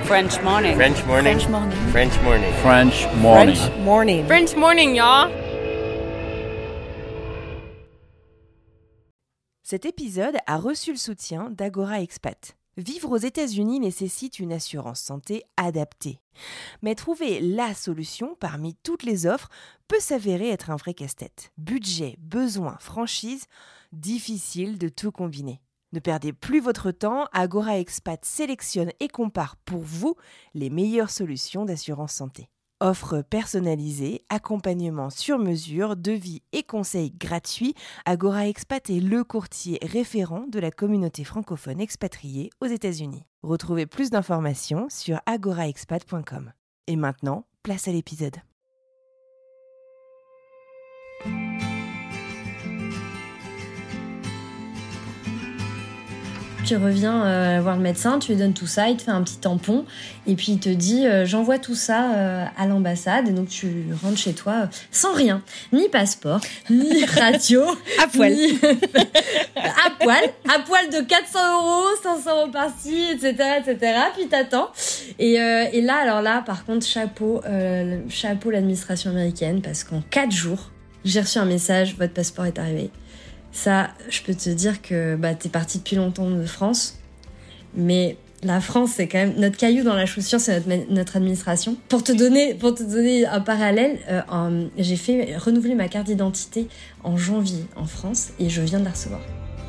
French morning. French morning. French morning. French morning. French morning. French morning. French morning, y'all. Cet épisode a reçu le soutien d'Agora Expat. Vivre aux États-Unis nécessite une assurance santé adaptée. Mais trouver la solution parmi toutes les offres peut s'avérer être un vrai casse-tête. Budget, besoins, franchise, difficile de tout combiner. Ne perdez plus votre temps, Agora Expat sélectionne et compare pour vous les meilleures solutions d'assurance santé. Offres personnalisées, accompagnement sur mesure, devis et conseils gratuits, Agora Expat est le courtier référent de la communauté francophone expatriée aux États-Unis. Retrouvez plus d'informations sur agoraexpat.com. Et maintenant, place à l'épisode. Tu reviens voir le médecin, tu lui donnes tout ça, il te fait un petit tampon et puis il te dit j'envoie tout ça à l'ambassade et donc tu rentres chez toi sans rien, ni passeport, ni radio, À poil. à poil de 400 €, 500 € par-ci, etc., puis t'attends. Et là, par contre, chapeau l'administration américaine parce qu'en 4 jours, j'ai reçu un message, votre passeport est arrivé. Ça, je peux te dire que t'es parti depuis longtemps de France, mais la France, c'est quand même notre caillou dans la chaussure, c'est notre administration. Pour te donner un parallèle, j'ai fait renouveler ma carte d'identité en janvier en France et je viens de la recevoir.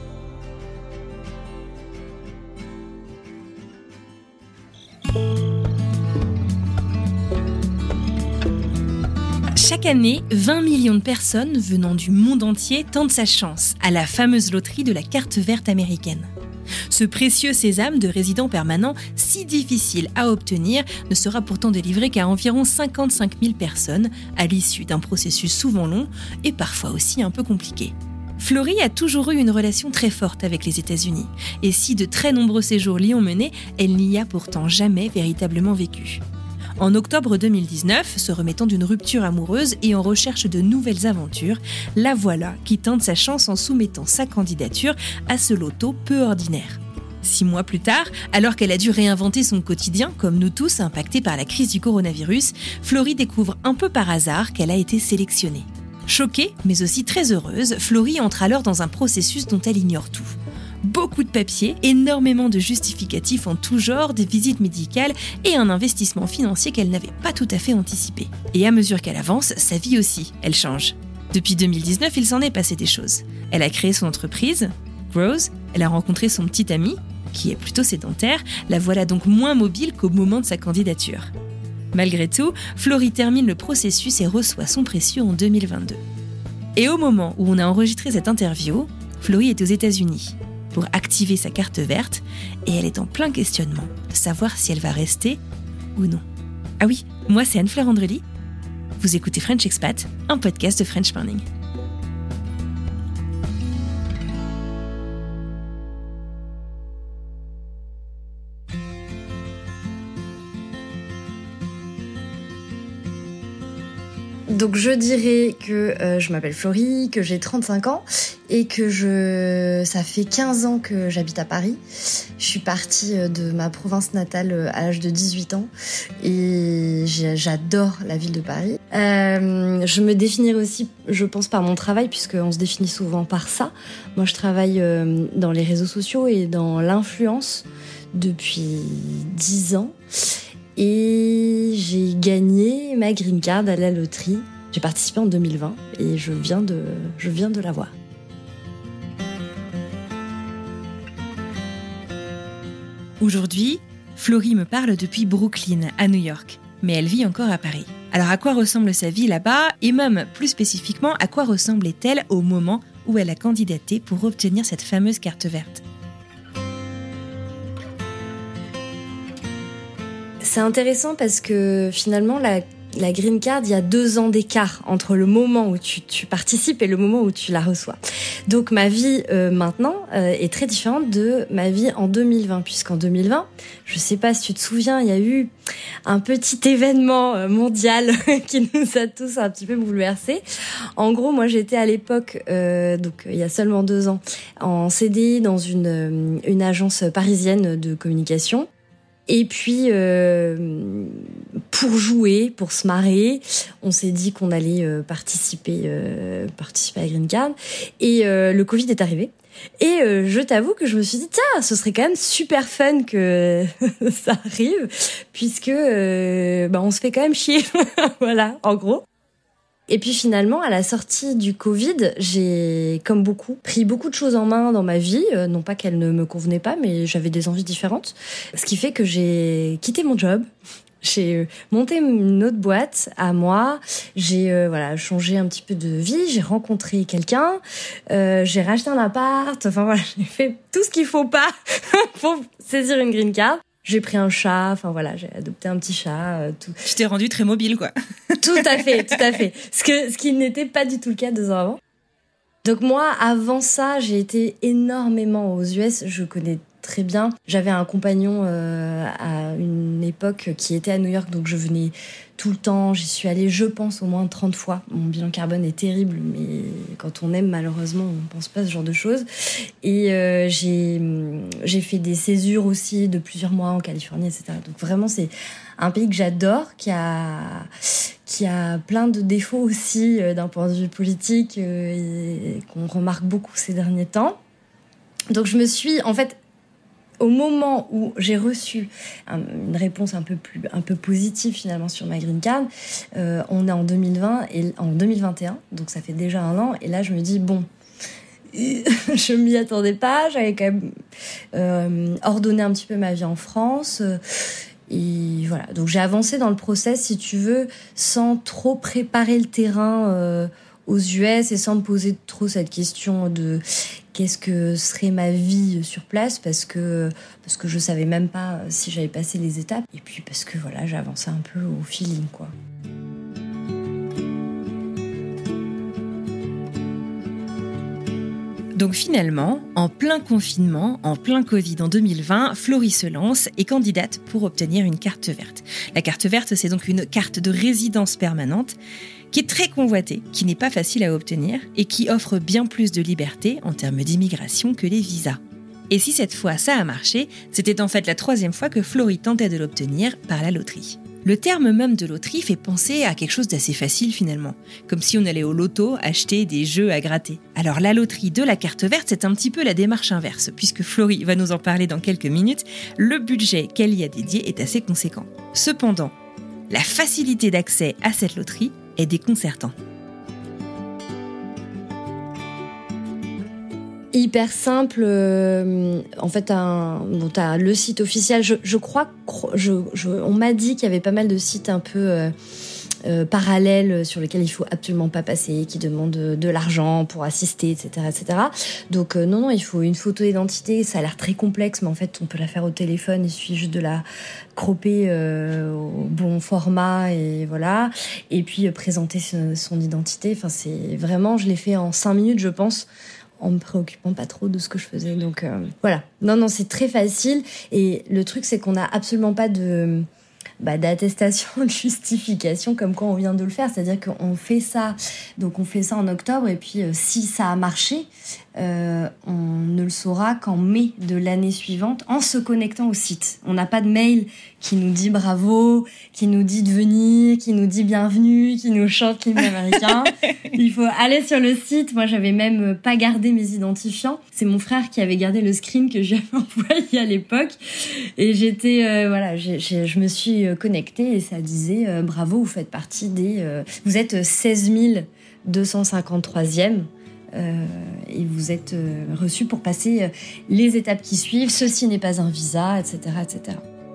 Chaque année, 20 millions de personnes venant du monde entier tentent sa chance à la fameuse loterie de la carte verte américaine. Ce précieux sésame de résident permanent, si difficile à obtenir, ne sera pourtant délivré qu'à environ 55 000 personnes à l'issue d'un processus souvent long et parfois aussi un peu compliqué. Florie a toujours eu une relation très forte avec les États-Unis et si de très nombreux séjours l'y ont menée, elle n'y a pourtant jamais véritablement vécu. En octobre 2019, se remettant d'une rupture amoureuse et en recherche de nouvelles aventures, la voilà qui tente sa chance en soumettant sa candidature à ce loto peu ordinaire. 6 mois plus tard, alors qu'elle a dû réinventer son quotidien, comme nous tous impactés par la crise du coronavirus, Florie découvre un peu par hasard qu'elle a été sélectionnée. Choquée, mais aussi très heureuse, Florie entre alors dans un processus dont elle ignore tout. Beaucoup de papiers, énormément de justificatifs en tout genre, des visites médicales et un investissement financier qu'elle n'avait pas tout à fait anticipé. Et à mesure qu'elle avance, sa vie aussi, elle change. Depuis 2019, il s'en est passé des choses. Elle a créé son entreprise, Grows, elle a rencontré son petit ami, qui est plutôt sédentaire, la voilà donc moins mobile qu'au moment de sa candidature. Malgré tout, Florie termine le processus et reçoit son précieux en 2022. Et au moment où on a enregistré cette interview, Florie est aux États-Unis pour activer sa carte verte et elle est en plein questionnement de savoir si elle va rester ou non. Ah oui, moi c'est Anne-Fleur Andrely. Vous écoutez French Expat, un podcast de French Morning. Donc je dirais que je m'appelle Florie, que j'ai 35 ans et que ça fait 15 ans que j'habite à Paris. Je suis partie de ma province natale à l'âge de 18 ans et j'adore la ville de Paris. Je me définirais aussi, je pense, par mon travail puisqu'on se définit souvent par ça. Moi je travaille dans les réseaux sociaux et dans l'influence depuis 10 ans. Et j'ai gagné ma green card à la loterie. J'ai participé en 2020 et je viens de l'avoir. Aujourd'hui, Florie me parle depuis Brooklyn, à New York, mais elle vit encore à Paris. Alors à quoi ressemble sa vie là-bas et même plus spécifiquement, à quoi ressemblait-elle au moment où elle a candidaté pour obtenir cette fameuse carte verte ? C'est intéressant parce que finalement, la green card, il y a 2 ans d'écart entre le moment où tu participes et le moment où tu la reçois. Donc ma vie maintenant est très différente de ma vie en 2020, puisqu'en 2020, je sais pas si tu te souviens, il y a eu un petit événement mondial qui nous a tous un petit peu bouleversés. En gros, moi j'étais à l'époque, donc il y a seulement 2 ans, en CDI dans une agence parisienne de communication. Et puis, pour jouer, pour se marrer, on s'est dit qu'on allait participer à Green Card. Et le Covid est arrivé. Et je t'avoue que je me suis dit, tiens, ce serait quand même super fun que ça arrive, puisque on se fait quand même chier. Voilà, en gros. Et puis finalement, à la sortie du Covid, j'ai, comme beaucoup, pris beaucoup de choses en main dans ma vie. Non pas qu'elles ne me convenaient pas, mais j'avais des envies différentes. Ce qui fait que j'ai quitté mon job. J'ai monté une autre boîte à moi. J'ai changé un petit peu de vie. J'ai rencontré quelqu'un. J'ai racheté un appart. Enfin voilà, j'ai fait tout ce qu'il faut pas pour saisir une green card. J'ai pris un chat, j'ai adopté un petit chat. Tout. Tu t'es rendu très mobile, quoi. Tout à fait. Ce qui n'était pas du tout le cas 2 ans avant. Donc moi, avant ça, j'ai été énormément aux US. Je connais très bien. J'avais un compagnon à une époque qui était à New York, donc je venais tout le temps. J'y suis allée, je pense, au moins 30 fois. Mon bilan carbone est terrible, mais quand on aime, malheureusement, on ne pense pas à ce genre de choses. Et j'ai fait des césures aussi de plusieurs mois en Californie, etc. Donc vraiment, c'est un pays que j'adore, qui a plein de défauts aussi d'un point de vue politique et qu'on remarque beaucoup ces derniers temps. Donc je me suis, en fait, au moment où j'ai reçu une réponse un peu positive finalement sur ma green card, on est en 2020 et en 2021, donc ça fait déjà 1 an. Et là, je me dis bon, je m'y attendais pas. J'avais quand même ordonné un petit peu ma vie en France. Et voilà, donc j'ai avancé dans le process, si tu veux, sans trop préparer le terrain aux US et sans me poser trop cette question de qu'est-ce que serait ma vie sur place, parce que je savais même pas si j'avais passé les étapes, et puis parce que voilà, j'ai avancé un peu au feeling, quoi. Donc finalement, en plein confinement, en plein Covid en 2020, Florie se lance et candidate pour obtenir une carte verte. La carte verte, c'est donc une carte de résidence permanente qui est très convoitée, qui n'est pas facile à obtenir et qui offre bien plus de liberté en termes d'immigration que les visas. Et si cette fois ça a marché, c'était en fait la 3e fois que Florie tentait de l'obtenir par la loterie. Le terme même de loterie fait penser à quelque chose d'assez facile finalement, comme si on allait au loto acheter des jeux à gratter. Alors la loterie de la carte verte, c'est un petit peu la démarche inverse, puisque Florie va nous en parler dans quelques minutes, le budget qu'elle y a dédié est assez conséquent. Cependant, la facilité d'accès à cette loterie est déconcertante. Hyper simple, en fait, t'as le site officiel. Je crois, on m'a dit qu'il y avait pas mal de sites un peu parallèles sur lesquels il faut absolument pas passer, qui demandent de l'argent pour assister, etc., etc. Donc non, il faut une photo d'identité. Ça a l'air très complexe, mais en fait, on peut la faire au téléphone. Il suffit juste de la cropper au bon format et voilà. Et puis présenter son identité. Enfin, c'est vraiment, je l'ai fait en 5 minutes, je pense, en me préoccupant pas trop de ce que je faisais. Donc voilà. Non, c'est très facile. Et le truc, c'est qu'on n'a absolument pas d'attestation, de justification comme quoi on vient de le faire. C'est-à-dire qu'on fait ça. Donc on fait ça en octobre et puis si ça a marché, on ne le saura qu'en mai de l'année suivante en se connectant au site. On n'a pas de mail qui nous dit bravo, qui nous dit de venir, qui nous dit bienvenue, qui nous chante l'hymne américain. Il faut aller sur le site. Moi, j'avais même pas gardé mes identifiants. C'est mon frère qui avait gardé le screen que je lui avais envoyé à l'époque. Et j'étais, je me suis connectée et ça disait bravo, vous faites partie vous êtes 16 253e. Et vous êtes reçu pour passer les étapes qui suivent. Ceci n'est pas un visa, etc., etc.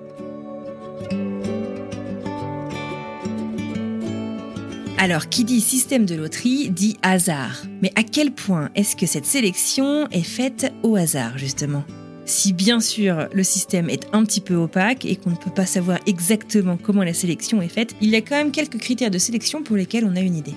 Alors, qui dit système de loterie dit hasard. Mais à quel point est-ce que cette sélection est faite au hasard, justement ? Si bien sûr le système est un petit peu opaque et qu'on ne peut pas savoir exactement comment la sélection est faite, il y a quand même quelques critères de sélection pour lesquels on a une idée.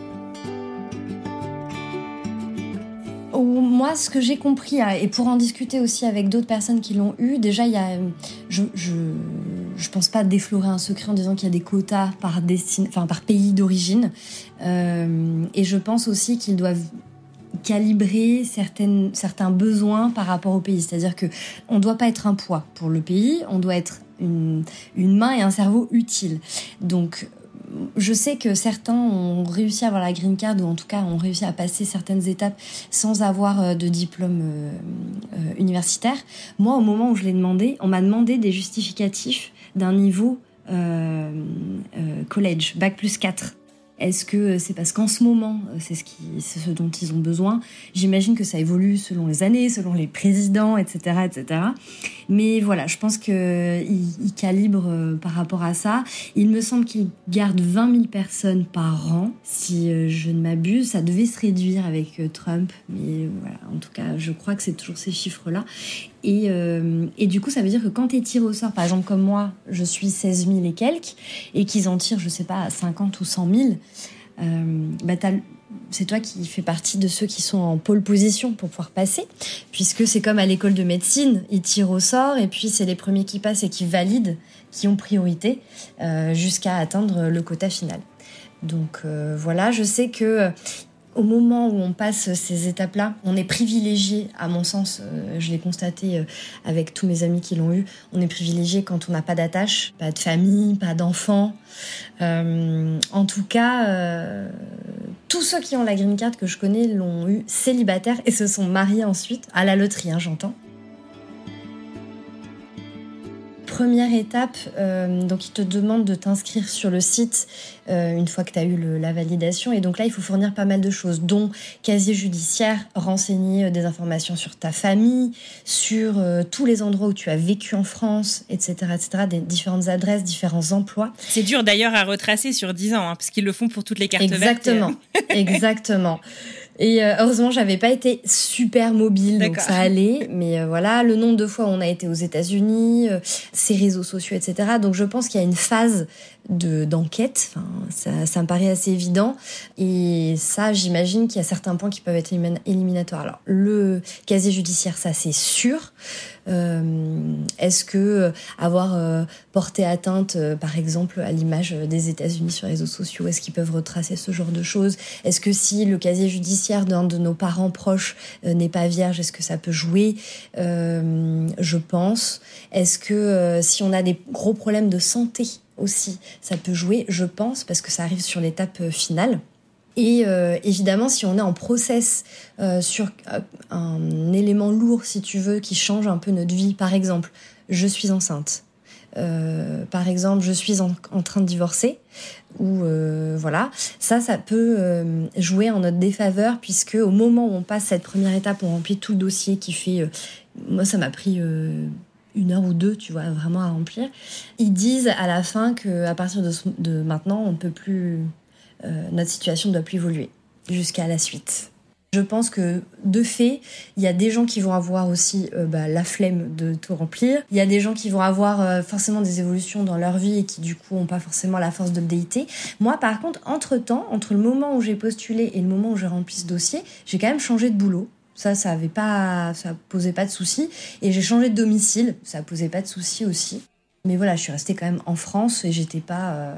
Moi, ce que j'ai compris, et pour en discuter aussi avec d'autres personnes qui l'ont eu, déjà, il y a, je pense pas déflorer un secret en disant qu'il y a des quotas par pays d'origine, et je pense aussi qu'ils doivent calibrer certains besoins par rapport au pays. C'est-à-dire que on doit pas être un poids pour le pays, on doit être une main et un cerveau utiles. Donc, je sais que certains ont réussi à avoir la green card ou en tout cas ont réussi à passer certaines étapes sans avoir de diplôme universitaire. Moi, au moment où je l'ai demandé, on m'a demandé des justificatifs d'un niveau college, bac plus 4. Est-ce que c'est parce qu'en ce moment, c'est ce dont ils ont besoin? J'imagine que ça évolue selon les années, selon les présidents, etc., etc. Mais voilà, je pense qu'ils calibrent par rapport à ça. Il me semble qu'ils gardent 20 000 personnes par an. Si je ne m'abuse, ça devait se réduire avec Trump. Mais voilà, en tout cas, je crois que c'est toujours ces chiffres-là. Et du coup, ça veut dire que quand t'es tiré au sort, par exemple comme moi, je suis 16 000 et quelques, et qu'ils en tirent, je sais pas, 50 ou 100 000, c'est toi qui fais partie de ceux qui sont en pole position pour pouvoir passer, puisque c'est comme à l'école de médecine, ils tirent au sort, et puis c'est les premiers qui passent et qui valident, qui ont priorité, jusqu'à atteindre le quota final. Donc voilà, je sais que au moment où on passe ces étapes-là, on est privilégié, à mon sens, je l'ai constaté avec tous mes amis qui l'ont eu, on est privilégié quand on n'a pas d'attache, pas de famille, pas d'enfants. En tout cas, tous ceux qui ont la green card que je connais l'ont eu célibataire et se sont mariés ensuite, à la loterie, j'entends. Première étape, donc ils te demandent de t'inscrire sur le site une fois que tu as eu la validation. Et donc là, il faut fournir pas mal de choses, dont casier judiciaire, renseigner des informations sur ta famille, sur tous les endroits où tu as vécu en France, etc., des différentes adresses, différents emplois. C'est dur d'ailleurs à retracer sur 10 ans, parce qu'ils le font pour toutes les cartes Exactement, vertes. Exactement. Et heureusement, j'avais pas été super mobile, donc ça allait. Mais voilà, le nombre de fois où on a été aux États-Unis, ces réseaux sociaux, etc. Donc je pense qu'il y a une phase d'enquête. Enfin, ça me paraît assez évident. Et ça, j'imagine qu'il y a certains points qui peuvent être éliminatoires. Alors, le casier judiciaire, ça c'est sûr. Est-ce que avoir porté atteinte, par exemple, à l'image des États-Unis sur les réseaux sociaux, est-ce qu'ils peuvent retracer ce genre de choses? Est-ce que si le casier judiciaire d'un de nos parents proches n'est pas vierge, est-ce que ça peut jouer? Je pense. Est-ce que si on a des gros problèmes de santé aussi, ça peut jouer? Je pense, parce que ça arrive sur l'étape finale. Et évidemment, si on est en process sur un élément lourd, si tu veux, qui change un peu notre vie, par exemple, je suis enceinte, par exemple, je suis en train de divorcer, ou voilà, ça peut jouer en notre défaveur, puisque au moment où on passe cette première étape, on remplit tout le dossier qui fait... moi, ça m'a pris... 1 heure ou 2, tu vois, vraiment à remplir. Ils disent à la fin qu'à partir de maintenant, on peut plus... notre situation ne doit plus évoluer jusqu'à la suite. Je pense que, de fait, il y a des gens qui vont avoir aussi la flemme de tout remplir. Il y a des gens qui vont avoir forcément des évolutions dans leur vie et qui, du coup, n'ont pas forcément la force d'updater. Moi, par contre, entre-temps, entre le moment où j'ai postulé et le moment où j'ai rempli ce dossier, j'ai quand même changé de boulot. Ça posait pas de soucis. Et j'ai changé de domicile. Ça posait pas de soucis aussi. Mais voilà, je suis restée quand même en France et j'étais pas,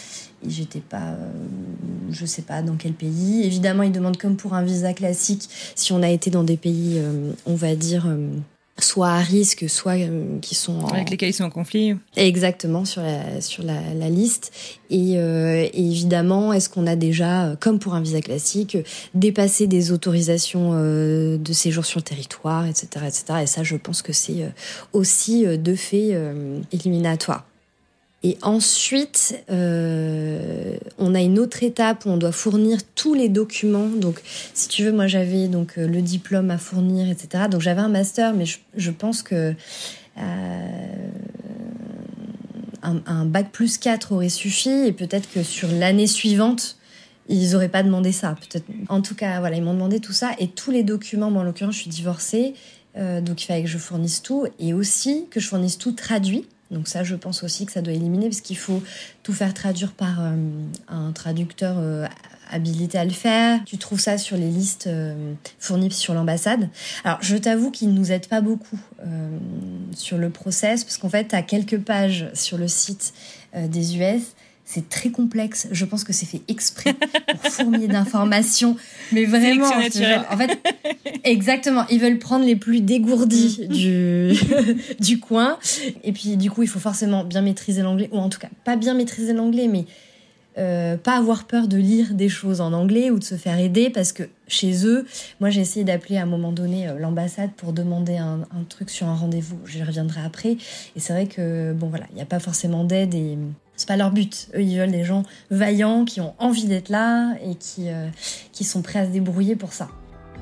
je sais pas dans quel pays. Évidemment, ils demandent comme pour un visa classique, si on a été dans des pays, on va dire, soit à risque, soit qui sont avec lesquels ils sont en conflit. Exactement, sur la liste. Et évidemment, est-ce qu'on a déjà, comme pour un visa classique, dépassé des autorisations de séjour sur le territoire, etc., etc. Et ça, je pense que c'est aussi de fait éliminatoire. Et ensuite, on a une autre étape où on doit fournir tous les documents. Donc, si tu veux, moi j'avais donc le diplôme à fournir, etc. Donc j'avais un master, mais je pense que un bac plus 4 aurait suffi. Et peut-être que sur l'année suivante, ils auraient pas demandé ça. Peut-être. En tout cas, voilà, ils m'ont demandé tout ça et tous les documents. Moi, en l'occurrence, je suis divorcée, donc il fallait que je fournisse tout et aussi que je fournisse tout traduit. Donc ça, je pense aussi que ça doit éliminer parce qu'il faut tout faire traduire par un traducteur habilité à le faire. Tu trouves ça sur les listes fournies sur l'ambassade. Alors, je t'avoue qu'ils ne nous aident pas beaucoup sur le process parce qu'en fait, tu as quelques pages sur le site des US c'est très complexe. Je pense que c'est fait exprès pour fourmiller d'informations. Mais vraiment, naturel. En fait, exactement. Ils veulent prendre les plus dégourdis du coin. Et puis, du coup, il faut forcément bien maîtriser l'anglais. Ou en tout cas, pas bien maîtriser l'anglais, mais pas avoir peur de lire des choses en anglais ou de se faire aider, parce que chez eux, moi j'ai essayé d'appeler à un moment donné l'ambassade pour demander un truc sur un rendez-vous, je reviendrai après, et c'est vrai que bon voilà, il n'y a pas forcément d'aide et c'est pas leur but. Eux ils veulent des gens vaillants qui ont envie d'être là et qui sont prêts à se débrouiller pour ça.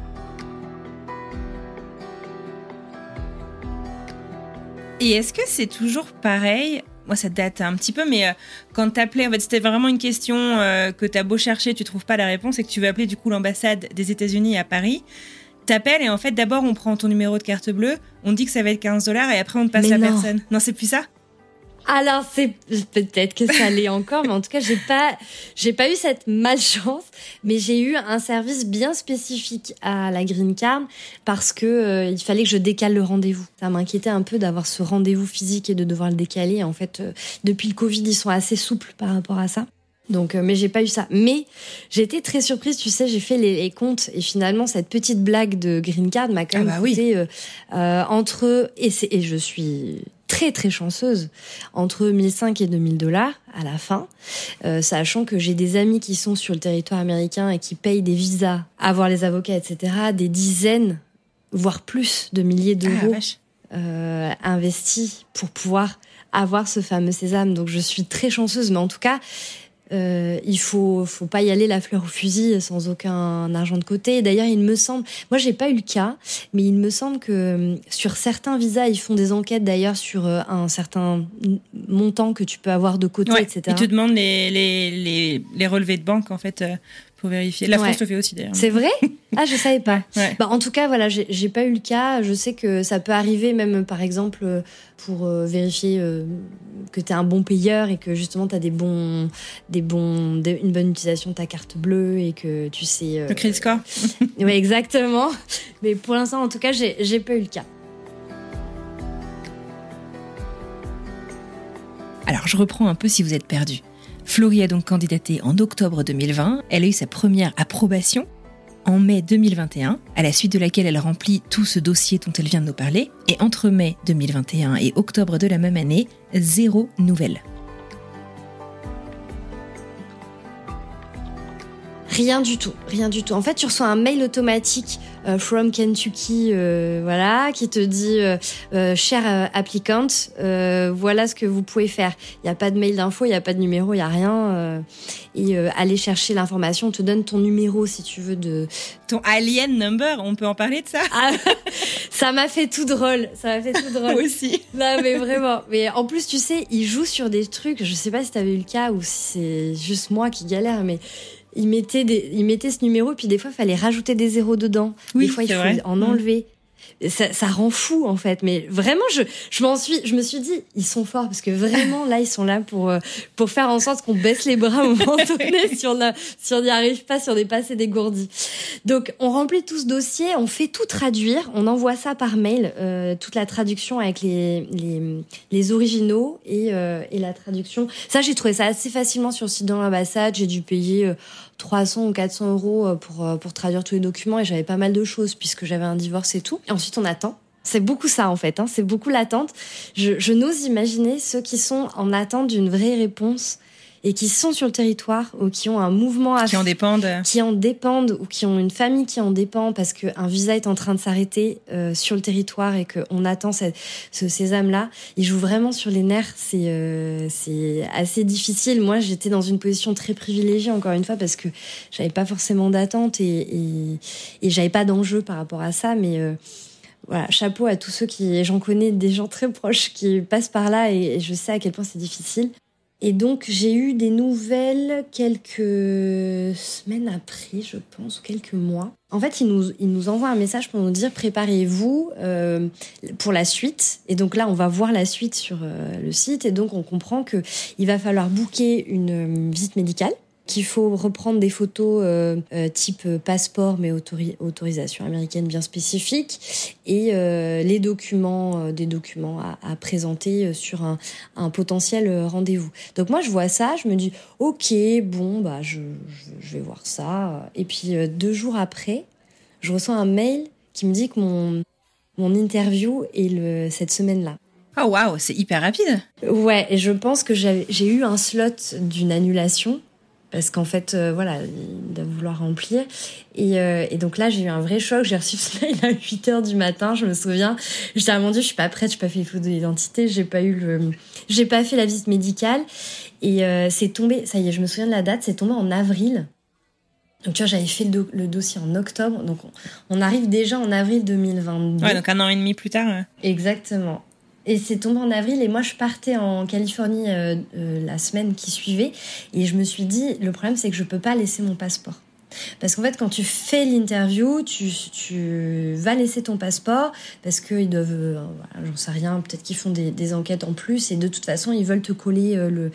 Et est-ce que c'est toujours pareil ? Moi, ça date un petit peu, mais quand t'appelais, en fait, c'était vraiment une question que t'as beau chercher, tu trouves pas la réponse et que tu veux appeler du coup l'ambassade des États-Unis à Paris. T'appelles et en fait, d'abord, on prend ton numéro de carte bleue, on dit que ça va être $15 et après, on te passe personne. Non, c'est plus ça ? Alors, c'est peut-être que ça l'est encore, mais en tout cas, j'ai pas eu cette malchance, mais j'ai eu un service bien spécifique à la Green Card parce que il fallait que je décale le rendez-vous. Ça m'inquiétait un peu d'avoir ce rendez-vous physique et de devoir le décaler. En fait, depuis le Covid, ils sont assez souples par rapport à ça. Donc, mais j'ai pas eu ça. Mais j'ai été très surprise, tu sais, j'ai fait les comptes et finalement cette petite blague de Green Card m'a quand même coûté entre et je suis très très chanceuse, entre 1 500 et $2 à la fin, sachant que j'ai des amis qui sont sur le territoire américain et qui payent des visas, avoir les avocats, etc., des dizaines, voire plus de milliers d'euros investis pour pouvoir avoir ce fameux sésame. Donc je suis très chanceuse, mais en tout cas, il faut pas y aller la fleur au fusil sans aucun argent de côté. D'ailleurs, il me semble, moi j'ai pas eu le cas, mais il me semble que sur certains visas, ils font des enquêtes d'ailleurs sur un certain montant que tu peux avoir de côté, etc. Ils te demandent les relevés de banque en fait pour vérifier. La France le fait aussi d'ailleurs. C'est vrai ? Ah, je savais pas. Ouais. Bah, en tout cas, voilà, j'ai pas eu le cas. Je sais que ça peut arriver même, par exemple, pour vérifier que t'es un bon payeur et que justement t'as une bonne utilisation de ta carte bleue et que tu sais. Le credit score. Oui, exactement. Mais pour l'instant, en tout cas, j'ai pas eu le cas. Alors, je reprends un peu si vous êtes perdu. Florie a donc candidaté en octobre 2020. Elle a eu sa première approbation en mai 2021, à la suite de laquelle elle remplit tout ce dossier dont elle vient de nous parler. Et entre mai 2021 et octobre de la même année, 0 nouvelle. Rien du tout. En fait, tu reçois un mail automatique from Kentucky, voilà, qui te dit cher applicant, voilà ce que vous pouvez faire. Il y a pas de mail d'info, il y a pas de numéro, il y a rien. Et aller chercher l'information, on te donne ton numéro si tu veux de ton alien number. On peut en parler de ça? Ah, ça m'a fait tout drôle. Moi aussi. Non, mais vraiment. Mais en plus, tu sais, ils jouent sur des trucs. Je sais pas si t'avais eu le cas ou si c'est juste moi qui galère, mais ils mettaient ce numéro, puis des fois, il fallait rajouter des zéros dedans. Oui, des fois, il faut en enlever. Ça rend fou, en fait. Mais vraiment, je me suis dit, ils sont forts, parce que vraiment, là, ils sont là pour faire en sorte qu'on baisse les bras au moment donné, si on n'y arrive pas, si on n'est pas assez dégourdi. Donc, on remplit tout ce dossier, on fait tout traduire, on envoie ça par mail, toute la traduction avec les originaux et la traduction. Ça, j'ai trouvé ça assez facilement sur le site de l'ambassade. J'ai dû payer 300 ou 400 euros pour traduire tous les documents, et j'avais pas mal de choses puisque j'avais un divorce et tout. Et ensuite, on attend. C'est beaucoup ça, en fait, hein. C'est beaucoup l'attente. Je n'ose imaginer ceux qui sont en attente d'une vraie réponse et qui sont sur le territoire ou qui ont un mouvement qui en dépendent ou qui ont une famille qui en dépend parce qu'un visa est en train de s'arrêter sur le territoire et qu'on attend ce sésame-là. Ils jouent vraiment sur les nerfs. C'est assez difficile. Moi, j'étais dans une position très privilégiée, encore une fois, parce que j'avais pas forcément d'attente et j'avais pas d'enjeu par rapport à ça, mais voilà, chapeau à tous ceux j'en connais des gens très proches qui passent par là et je sais à quel point c'est difficile. Et donc, j'ai eu des nouvelles quelques semaines après, je pense, ou quelques mois. En fait, ils nous envoient un message pour nous dire « Préparez-vous pour la suite ». Et donc là, on va voir la suite sur le site. Et donc, on comprend qu'il va falloir booker une visite médicale qu'il faut reprendre des photos type passeport, mais autorisation américaine bien spécifique, et des documents à présenter sur un potentiel rendez-vous. Donc moi, je vois ça, je me dis, ok, bon, bah je vais voir ça. Et puis 2 jours après, je reçois un mail qui me dit que mon interview est cette semaine-là. Oh waouh, c'est hyper rapide. Ouais, et je pense que j'ai eu un slot d'une annulation. Parce qu'en fait, voilà, il doit vouloir remplir. Et donc là, j'ai eu un vrai choc. J'ai reçu ce mail à 8h du matin, je me souviens. J'étais, mon Dieu, je suis pas prête, j'ai pas fait les photos d'identité, j'ai pas fait la visite médicale. Et c'est tombé, ça y est, je me souviens de la date, c'est tombé en avril. Donc tu vois, j'avais fait le dossier en octobre. Donc on arrive déjà en avril 2022. Ouais, donc 1 an et demi plus tard. Ouais. Exactement. Et c'est tombé en avril et moi je partais en Californie la semaine qui suivait et je me suis dit le problème c'est que je peux pas laisser mon passeport. Parce qu'en fait quand tu fais l'interview, tu vas laisser ton passeport parce qu'ils doivent, j'en sais rien, peut-être qu'ils font des enquêtes en plus et de toute façon ils veulent te coller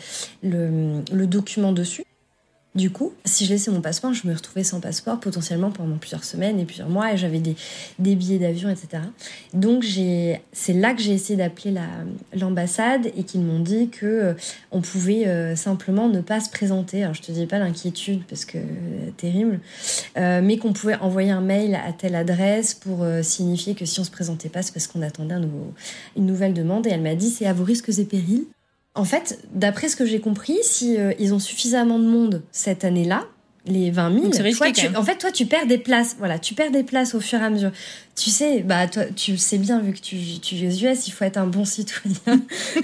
le document dessus. Du coup, si je laissais mon passeport, je me retrouvais sans passeport potentiellement pendant plusieurs semaines et plusieurs mois et j'avais des billets d'avion, etc. Donc c'est là que j'ai essayé d'appeler l'ambassade et qu'ils m'ont dit que on pouvait simplement ne pas se présenter. Alors je te dis pas l'inquiétude parce que terrible, mais qu'on pouvait envoyer un mail à telle adresse pour signifier que si on se présentait pas, c'est parce qu'on attendait une nouvelle demande. Et elle m'a dit c'est à vos risques et périls. En fait, d'après ce que j'ai compris, si ils ont suffisamment de monde cette année-là, les 20 000, toi, tu perds des places. Voilà, tu perds des places au fur et à mesure. Tu sais, bah, toi, tu le sais bien, vu que tu vis aux US, il faut être un bon citoyen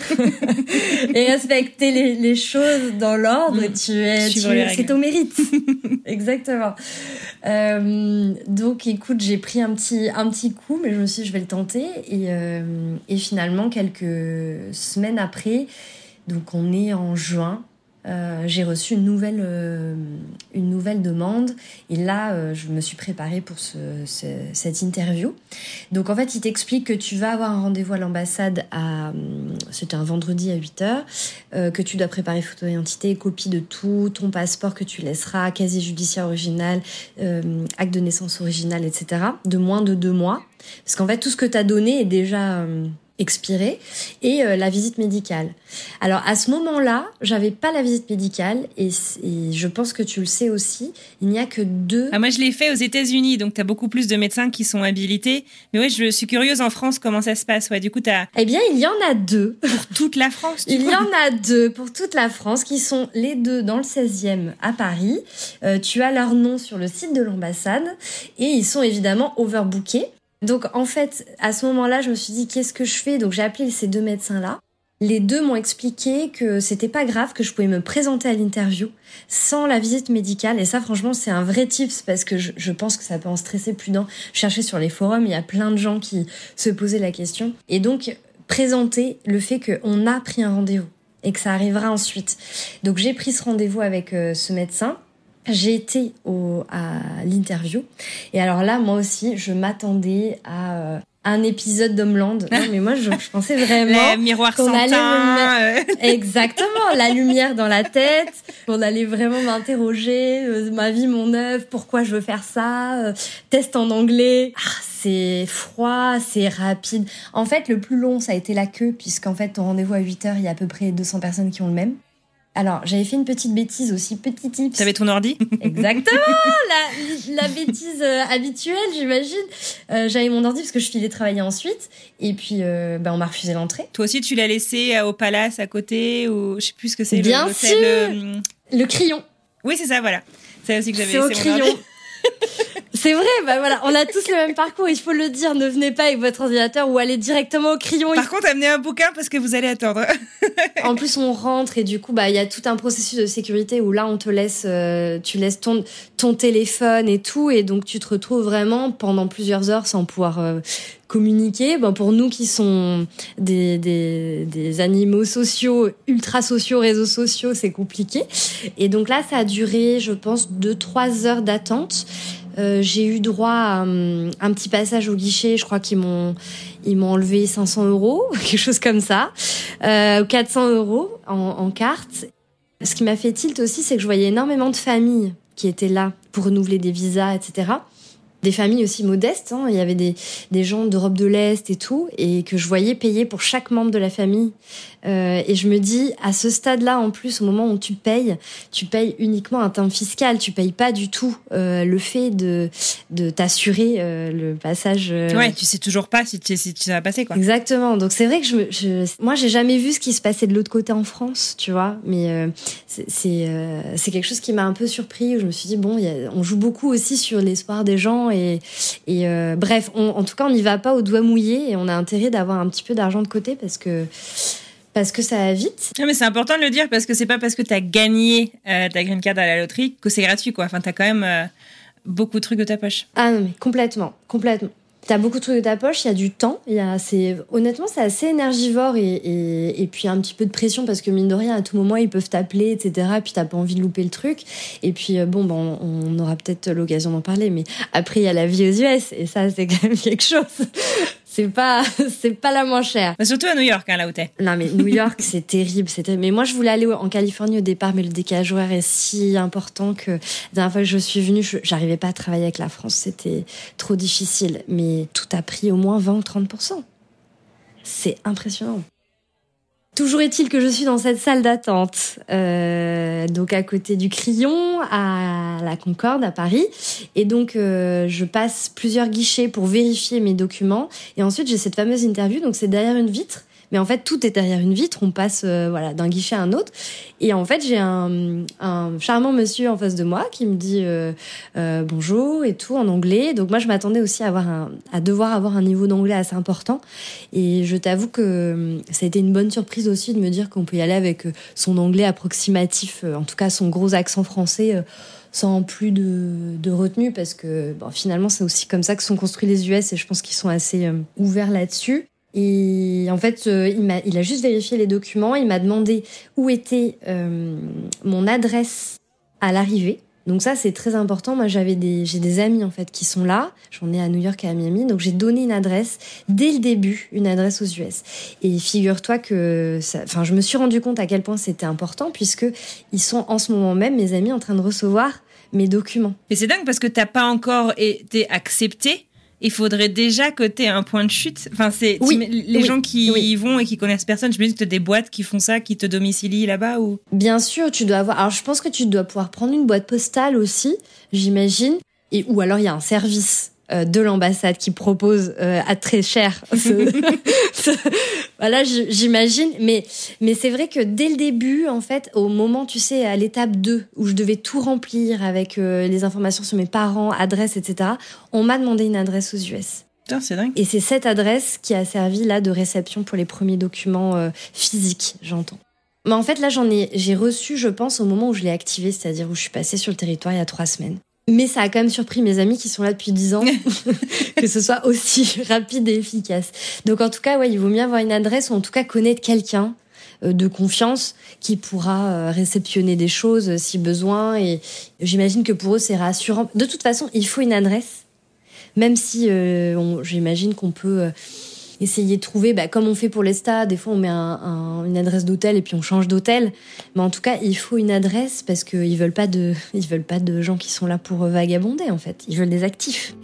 et respecter les choses dans l'ordre. C'est au mérite. Exactement. Donc, écoute, j'ai pris un petit coup, mais je me suis dit, je vais le tenter. Et finalement, quelques semaines après, donc on est en juin, j'ai reçu une nouvelle demande et là je me suis préparée pour cette interview. Donc en fait il t'explique que tu vas avoir un rendez-vous à l'ambassade c'était un vendredi à 8h, que tu dois préparer photo d'identité, copie de tout, ton passeport que tu laisseras, casier judiciaire original, acte de naissance original, etc. de moins de 2 mois parce qu'en fait tout ce que tu as donné est déjà expiré et la visite médicale. Alors à ce moment-là, j'avais pas la visite médicale et je pense que tu le sais aussi, il n'y a que 2. Ah, moi je l'ai fait aux États-Unis, donc t'as beaucoup plus de médecins qui sont habilités. Mais ouais, je suis curieuse en France comment ça se passe. Ouais, du coup t'as. Eh bien, il y en a 2 pour toute la France. Il y en a 2 pour toute la France qui sont les 2 dans le 16e à Paris. Tu as leur nom sur le site de l'ambassade et ils sont évidemment overbookés. Donc en fait, à ce moment-là, je me suis dit qu'est-ce que je fais ? Donc j'ai appelé ces 2 médecins-là. Les 2 m'ont expliqué que c'était pas grave, que je pouvais me présenter à l'interview sans la visite médicale. Et ça, franchement, c'est un vrai tips parce que je pense que ça peut en stresser plus d'un. Je cherchais sur les forums, il y a plein de gens qui se posaient la question. Et donc, présenter le fait qu'on a pris un rendez-vous et que ça arrivera ensuite. Donc j'ai pris ce rendez-vous avec ce médecin. J'ai été à l'interview et alors là moi aussi je m'attendais à un épisode d'Homeland. Non mais moi je pensais vraiment le miroir qu'on sans allait teint. Exactement, la lumière dans la tête, qu'on allait vraiment m'interroger, ma vie, mon œuvre, pourquoi je veux faire ça, test en anglais. C'est froid, c'est rapide. En fait le plus long ça a été la queue puisqu'en fait ton rendez-vous à 8h, il y a à peu près 200 personnes qui ont le même. Alors, j'avais fait une petite bêtise aussi, petit tips. T'avais ton ordi ? Exactement, la bêtise habituelle, j'imagine. J'avais mon ordi parce que je filais travailler ensuite. Et puis, on m'a refusé l'entrée. Toi aussi, tu l'as laissé au Palace à côté ou je sais plus ce que c'est. Bien sûr. Le crayon. Oui, c'est ça, voilà. C'est aussi que j'avais laissé mon ordi. C'est vrai, bah voilà, on a tous le même parcours, il faut le dire, ne venez pas avec votre ordinateur ou allez directement au crayon. Par contre, amenez un bouquin parce que vous allez attendre. En plus, on rentre et du coup, il y a tout un processus de sécurité où là, on te laisse, tu laisses ton téléphone et tout, et donc tu te retrouves vraiment pendant plusieurs heures sans pouvoir communiquer. Pour nous qui sont des animaux sociaux, ultra sociaux, réseaux sociaux, c'est compliqué. Et donc là, ça a duré, je pense, 2-3 heures d'attente. J'ai eu droit à un petit passage au guichet. Je crois qu'ils m'ont enlevé 500 €, quelque chose comme ça, 400 € en carte. Ce qui m'a fait tilt aussi, c'est que je voyais énormément de familles qui étaient là pour renouveler des visas, etc. Des familles aussi modestes, hein. Il y avait des gens d'Europe de l'Est et tout, et que je voyais payer pour chaque membre de la famille. Et je me dis, à ce stade-là, en plus, au moment où tu payes uniquement un timbre fiscal. Tu payes pas du tout le fait de t'assurer le passage. Ouais, tu sais toujours pas si ça va passer, quoi. Exactement. Donc c'est vrai que moi, j'ai jamais vu ce qui se passait de l'autre côté en France, tu vois. Mais c'est quelque chose qui m'a un peu surpris. Où je me suis dit, bon, on joue beaucoup aussi sur l'espoir des gens. Et bref, en tout cas, on n'y va pas au doigt mouillé et on a intérêt d'avoir un petit peu d'argent de côté parce que ça va vite. Non, mais c'est important de le dire parce que c'est pas parce que t'as gagné ta green card à la loterie que c'est gratuit, quoi. Enfin, t'as quand même beaucoup de trucs de ta poche. Ah non, mais complètement. T'as beaucoup de trucs de ta poche, il y a du temps, honnêtement, c'est assez énergivore et puis un petit peu de pression parce que mine de rien, à tout moment, ils peuvent t'appeler, etc. Puis t'as pas envie de louper le truc. Et puis, on aura peut-être l'occasion d'en parler, mais après, il y a la vie aux US et ça, c'est quand même quelque chose. C'est pas la moins chère. Mais surtout à New York, hein, là où t'es. Non, mais New York, c'est terrible. Mais moi, je voulais aller en Californie au départ, mais le décalage horaire est si important que la dernière fois que je suis venue, j'arrivais pas à travailler avec la France. C'était trop difficile. Mais tout a pris au moins 20 ou 30%. C'est impressionnant. Toujours est-il que je suis dans cette salle d'attente, donc à côté du Crillon, à la Concorde, à Paris. Et donc, je passe plusieurs guichets pour vérifier mes documents. Et ensuite, j'ai cette fameuse interview, donc c'est derrière une vitre. Mais en fait, tout est derrière une vitre. On passe d'un guichet à un autre. Et en fait, j'ai un charmant monsieur en face de moi qui me dit bonjour et tout en anglais. Donc moi, je m'attendais aussi à devoir avoir un niveau d'anglais assez important. Et je t'avoue que ça a été une bonne surprise aussi de me dire qu'on peut y aller avec son anglais approximatif, en tout cas son gros accent français, sans plus de retenue, parce que finalement, c'est aussi comme ça que sont construits les US et je pense qu'ils sont assez ouverts là-dessus. Et en fait, il a juste vérifié les documents. Il m'a demandé où était mon adresse à l'arrivée. Donc ça, c'est très important. Moi, j'ai des amis en fait qui sont là. J'en ai à New York et à Miami. Donc j'ai donné une adresse dès le début, une adresse aux US. Et figure-toi que je me suis rendu compte à quel point c'était important puisque ils sont en ce moment même, mes amis, en train de recevoir mes documents. Et c'est dingue parce que t'as pas encore été accepté. Il faudrait déjà que tu aies un point de chute. Enfin, les gens qui y vont et qui connaissent personne, je me dis que tu as des boîtes qui font ça, qui te domicilient là-bas ou... Bien sûr, tu dois avoir... Alors, je pense que tu dois pouvoir prendre une boîte postale aussi, j'imagine. Ou alors, il y a un service de l'ambassade qui propose à très cher. Voilà, j'imagine. Mais c'est vrai que dès le début, en fait, au moment, tu sais, à l'étape 2, où je devais tout remplir avec les informations sur mes parents, adresse, etc., on m'a demandé une adresse aux US. Putain, c'est dingue. Et c'est cette adresse qui a servi là de réception pour les premiers documents physiques, j'entends. Mais en fait, là, j'ai reçu, je pense, au moment où je l'ai activé, c'est-à-dire où je suis passée sur le territoire il y a 3 semaines. Mais ça a quand même surpris mes amis qui sont là depuis 10 ans que ce soit aussi rapide et efficace. Donc en tout cas, ouais, il vaut mieux avoir une adresse ou en tout cas connaître quelqu'un de confiance qui pourra réceptionner des choses si besoin. Et j'imagine que pour eux, c'est rassurant. De toute façon, il faut une adresse, même si j'imagine qu'on peut... essayer de trouver, comme on fait pour les stades, des fois on met une adresse d'hôtel et puis on change d'hôtel. Mais en tout cas, il faut une adresse parce qu'ils veulent pas de gens qui sont là pour vagabonder en fait. Ils veulent des actifs.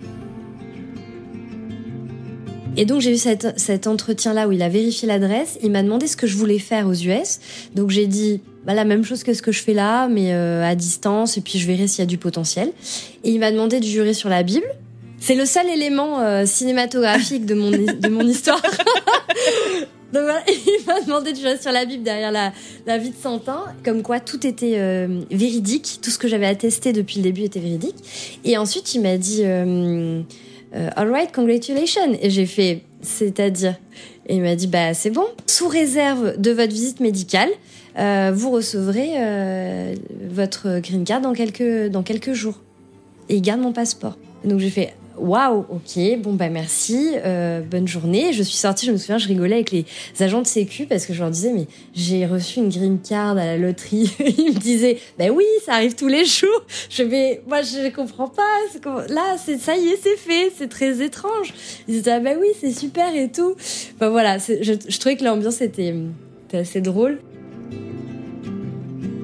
Et donc j'ai eu cet entretien-là où il a vérifié l'adresse. Il m'a demandé ce que je voulais faire aux US. Donc j'ai dit la même chose que ce que je fais là, mais à distance. Et puis je verrai s'il y a du potentiel. Et il m'a demandé de jurer sur la Bible. C'est le seul élément cinématographique de mon histoire. Donc voilà, il m'a demandé de jurer sur la Bible derrière la vie de Santin, comme quoi tout était véridique, tout ce que j'avais attesté depuis le début était véridique. Et ensuite, il m'a dit all right, congratulations. Et j'ai fait, c'est-à-dire, et il m'a dit c'est bon, sous réserve de votre visite médicale, vous recevrez votre green card dans quelques jours. Et il garde mon passeport. Et donc j'ai fait waouh, ok, merci, bonne journée. Je suis sortie, je me souviens, je rigolais avec les agents de sécu parce que je leur disais, mais j'ai reçu une green card à la loterie. Ils me disaient, oui, ça arrive tous les jours. Moi, je comprends pas. Là, ça y est, c'est fait. C'est très étrange. Ils disaient, oui, c'est super et tout. Voilà, je trouvais que l'ambiance était assez drôle.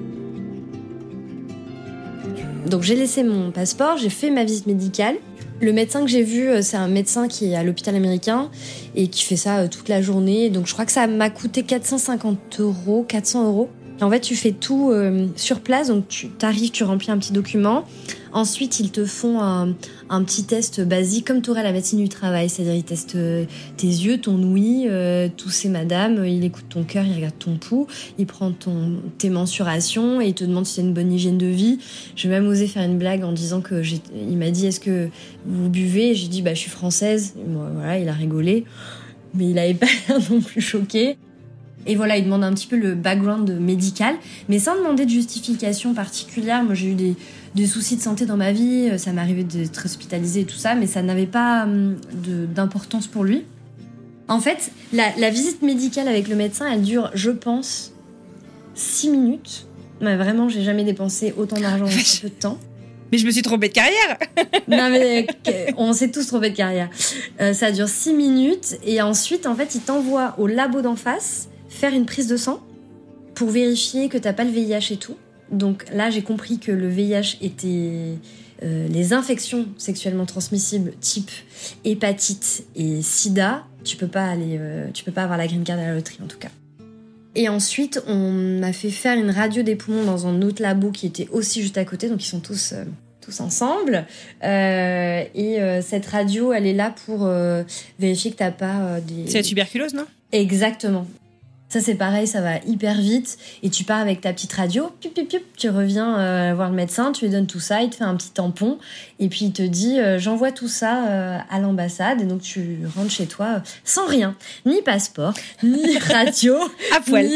Donc j'ai laissé mon passeport, j'ai fait ma visite médicale. Le médecin que j'ai vu, c'est un médecin qui est à l'hôpital américain et qui fait ça toute la journée. Donc je crois que ça m'a coûté 400 €. Et en fait, tu fais tout sur place. Donc tu t'arrives, tu remplis un petit document. Ensuite, ils te font un petit test basique, comme tu aurais à la médecine du travail. C'est-à-dire, ils testent tes yeux, ton ouïe, tousser madame, il écoute ton cœur, il regarde ton pouls, il prend tes mensurations et il te demande si tu as une bonne hygiène de vie. J'ai même osé faire une blague en disant que il m'a dit, est-ce que vous buvez? J'ai dit, je suis française. Et moi, voilà, il a rigolé. Mais il avait pas l'air non plus choqué. Et voilà, il demande un petit peu le background médical, mais sans demander de justification particulière. Moi, j'ai eu des soucis de santé dans ma vie, ça m'est arrivé d'être hospitalisée et tout ça, mais ça n'avait pas d'importance pour lui. En fait, la visite médicale avec le médecin, elle dure, je pense, 6 minutes. Mais vraiment, j'ai jamais dépensé autant d'argent en si peu de temps. Mais je me suis trompée de carrière. Non mais on s'est tous trompés de carrière. Ça dure 6 minutes et ensuite, en fait, il t'envoie au labo d'en face faire une prise de sang pour vérifier que t'as pas le VIH et tout. Donc là, j'ai compris que le VIH était les infections sexuellement transmissibles type hépatite et sida. Tu peux pas avoir la green card à la loterie en tout cas. Et ensuite, on m'a fait faire une radio des poumons dans un autre labo qui était aussi juste à côté, donc ils sont tous ensemble. Cette radio, elle est là pour vérifier que t'as pas des... C'est la tuberculose, non ? Exactement. Ça, c'est pareil, ça va hyper vite. Et tu pars avec ta petite radio, tu reviens voir le médecin, tu lui donnes tout ça, il te fait un petit tampon. Et puis, il te dit, j'envoie tout ça à l'ambassade. Et donc, tu rentres chez toi sans rien. Ni passeport, ni radio. À poil.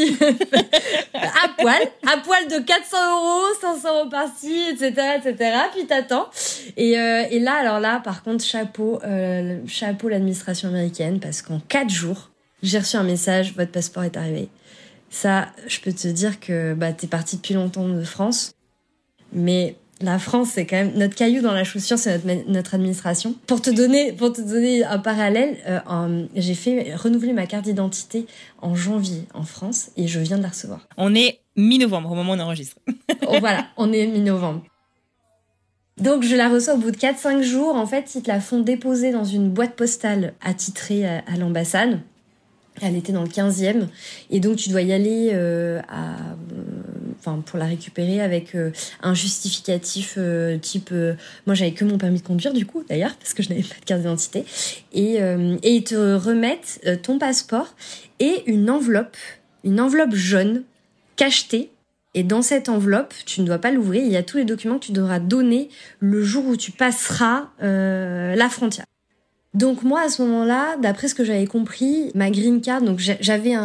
À poil de 400 €, 500 € par-ci, etc., etc. Puis, t'attends. Et là, par contre, chapeau l'administration américaine, parce qu'en 4 jours, j'ai reçu un message, votre passeport est arrivé. Ça, je peux te dire que t'es parti depuis longtemps de France. Mais la France, c'est quand même notre caillou dans la chaussure, c'est notre administration. Pour te donner un parallèle, j'ai fait renouveler ma carte d'identité en janvier en France et je viens de la recevoir. On est mi-novembre au moment où on enregistre. Voilà, on est mi-novembre. Donc, je la reçois au bout de 4-5 jours. En fait, ils te la font déposer dans une boîte postale attitrée à l'ambassade. Elle était dans le 15e. Et donc, tu dois y aller pour la récupérer avec un justificatif type... moi, j'avais que mon permis de conduire, du coup, d'ailleurs, parce que je n'avais pas de carte d'identité. Et ils te remettent ton passeport et une enveloppe jaune, cachetée. Et dans cette enveloppe, tu ne dois pas l'ouvrir. Il y a tous les documents que tu devras donner le jour où tu passeras la frontière. Donc moi, à ce moment-là, d'après ce que j'avais compris, ma green card, donc j'ai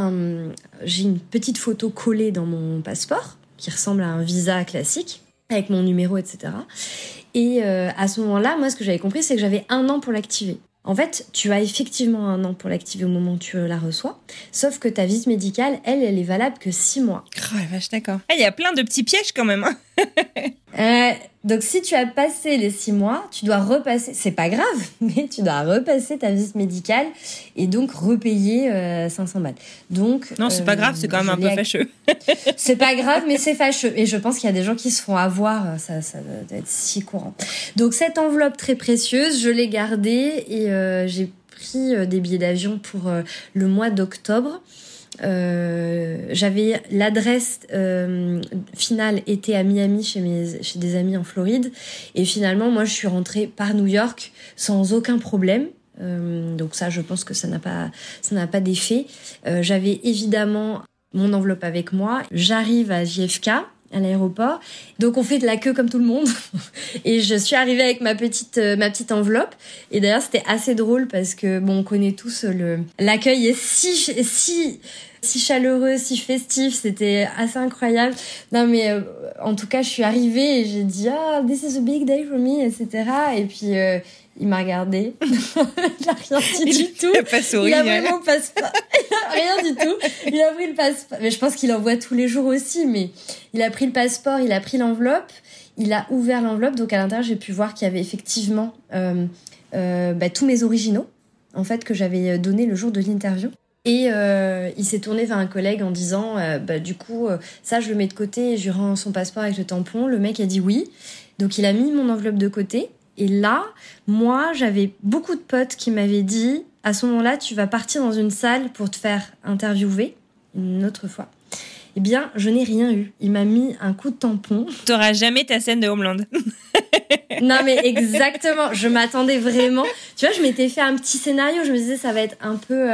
une petite photo collée dans mon passeport qui ressemble à un visa classique avec mon numéro, etc. Et à ce moment-là, moi, ce que j'avais compris, c'est que j'avais 1 an pour l'activer. En fait, tu as effectivement 1 an pour l'activer au moment où tu la reçois, sauf que ta visite médicale, elle est valable que 6 mois. Oh la vache, d'accord. Il y a plein de petits pièges quand même. Donc si tu as passé les 6 mois, tu dois repasser, c'est pas grave, mais tu dois repasser ta visite médicale et donc repayer 500 balles. Donc non, c'est pas grave, c'est quand même un peu fâcheux. C'est pas grave, mais c'est fâcheux. Et je pense qu'il y a des gens qui se font avoir, ça doit être si courant. Donc cette enveloppe très précieuse, je l'ai gardée et j'ai pris des billets d'avion pour le mois d'octobre. J'avais l'adresse finale était à Miami chez des amis en Floride et finalement moi je suis rentrée par New York sans aucun problème. Donc ça, je pense que ça n'a pas d'effet. J'avais évidemment mon enveloppe avec moi. J'arrive à JFK, à l'aéroport. Donc on fait de la queue comme tout le monde. Et je suis arrivée avec ma petite enveloppe. Et d'ailleurs, c'était assez drôle parce que on connaît tous l'accueil est si chaleureux, si festif, c'était assez incroyable. Non mais en tout cas, je suis arrivée et j'ai dit this is a big day for me, etc. Et puis il m'a regardé. Il a rien dit du tout. Il a pas souri. Il a vraiment pas rien du tout. Il a pris le passeport. Mais je pense qu'il en voit tous les jours aussi. Mais il a pris le passeport, il a pris l'enveloppe, il a ouvert l'enveloppe. Donc à l'intérieur, j'ai pu voir qu'il y avait effectivement tous mes originaux, en fait, que j'avais donnés le jour de l'interview. Et il s'est tourné vers un collègue en disant du coup, ça, je le mets de côté et je lui rends son passeport avec le tampon. Le mec a dit oui. Donc, il a mis mon enveloppe de côté. Et là, moi, j'avais beaucoup de potes qui m'avaient dit, à ce moment-là, tu vas partir dans une salle pour te faire interviewer une autre fois. Eh bien, je n'ai rien eu. Il m'a mis un coup de tampon. T'auras jamais ta scène de Homeland. Non, mais exactement. Je m'attendais vraiment. Tu vois, je m'étais fait un petit scénario. Je me disais, ça va être un peu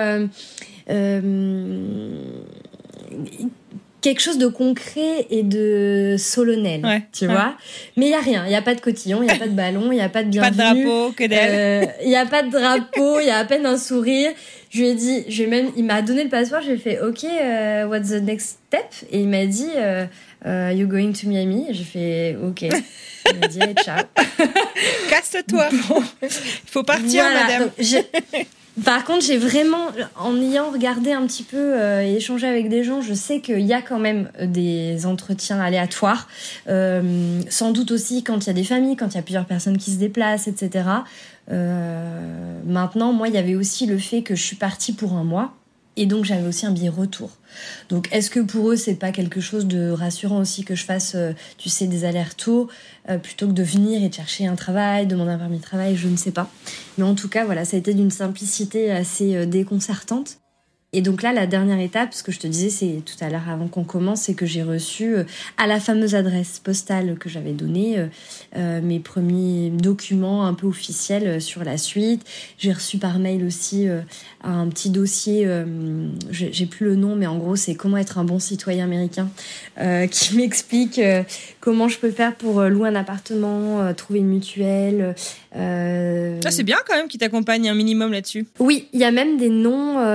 quelque chose de concret et de solennel, tu vois. Mais il y a rien. Il y a pas de cotillon, il y a pas de ballon, il y a pas de bienvenue. Pas de drapeau, que dalle. Il y a pas de drapeau, il y a à peine un sourire. Je lui ai dit, il m'a donné le passeport. J'ai fait, OK, what's the next step? Et il m'a dit, you going to Miami? J'ai fait, OK. Il m'a dit, hey, ciao. Casse-toi. Bon. Il faut partir, voilà, madame. Par contre, j'ai vraiment, en ayant regardé un petit peu et échangé avec des gens, je sais qu'il y a quand même des entretiens aléatoires. Sans doute aussi quand il y a des familles, quand il y a plusieurs personnes qui se déplacent, etc. Maintenant, moi, il y avait aussi le fait que je suis partie pour 1 mois. Et donc, j'avais aussi un billet retour. Donc, est-ce que pour eux, c'est pas quelque chose de rassurant aussi que je fasse, tu sais, des allers-retours plutôt que de venir et de chercher un travail, demander un permis de travail, je ne sais pas. Mais en tout cas, voilà, ça a été d'une simplicité assez déconcertante. Et donc là, la dernière étape, ce que je te disais, c'est tout à l'heure avant qu'on commence, c'est que j'ai reçu à la fameuse adresse postale que j'avais donnée mes premiers documents un peu officiels sur la suite. J'ai reçu par mail aussi un petit dossier, j'ai plus le nom, mais en gros, c'est comment être un bon citoyen américain, qui m'explique comment je peux faire pour louer un appartement, trouver une mutuelle. C'est bien quand même qu'ils t'accompagnent un minimum là-dessus. Oui, il y a même des noms,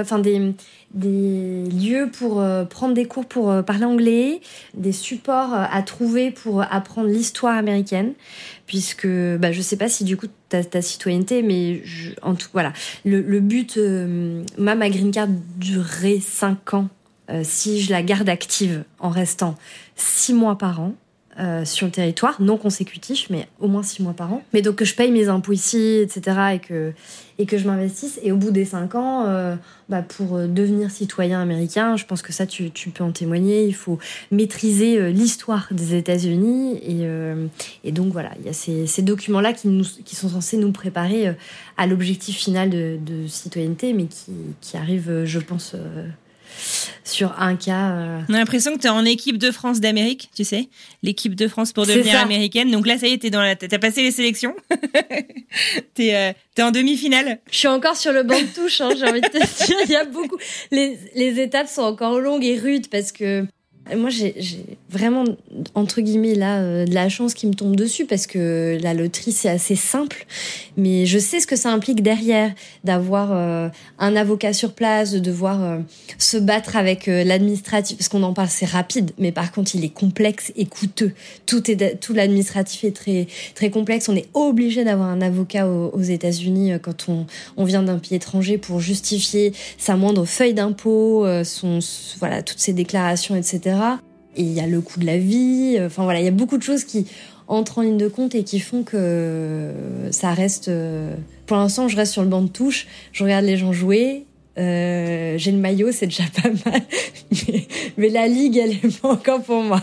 des lieux pour prendre des cours pour parler anglais, des supports à trouver pour apprendre l'histoire américaine, puisque je sais pas si du coup t'as ta citoyenneté, mais voilà, le but, ma green card durerait 5 ans si je la garde active en restant 6 mois par an. Sur le territoire, non consécutif, mais au moins 6 mois par an. Mais donc que je paye mes impôts ici, etc., et que je m'investisse. Et au bout des 5 ans, pour devenir citoyen américain, je pense que ça, tu peux en témoigner, il faut maîtriser l'histoire des États-Unis. Et donc voilà, il y a ces documents-là qui sont censés nous préparer à l'objectif final de citoyenneté, mais qui arrive, je pense... sur un cas... On a l'impression que t'es en équipe de France d'Amérique, tu sais, l'équipe de France pour devenir américaine. Donc là, ça y est, t'as passé les sélections. T'es en demi-finale. Je suis encore sur le banc de touche, j'ai envie de te dire. Il y a beaucoup... Les étapes sont encore longues et rudes parce que moi, j'ai vraiment, entre guillemets, là, de la chance qui me tombe dessus parce que la loterie, c'est assez simple. Mais je sais ce que ça implique derrière, d'avoir un avocat sur place, de devoir se battre avec l'administratif. Parce qu'on en parle, c'est rapide. Mais par contre, il est complexe et coûteux. Tout l'administratif est très, très complexe. On est obligé d'avoir un avocat aux États-Unis quand on vient d'un pays étranger pour justifier sa moindre feuille d'impôt, voilà, toutes ses déclarations, etc. Et il y a le coût de la vie, il y a beaucoup de choses qui entrent en ligne de compte et qui font que ça reste... Pour l'instant, je reste sur le banc de touche, je regarde les gens jouer, j'ai le maillot, c'est déjà pas mal, mais la ligue, elle est pas encore pour moi.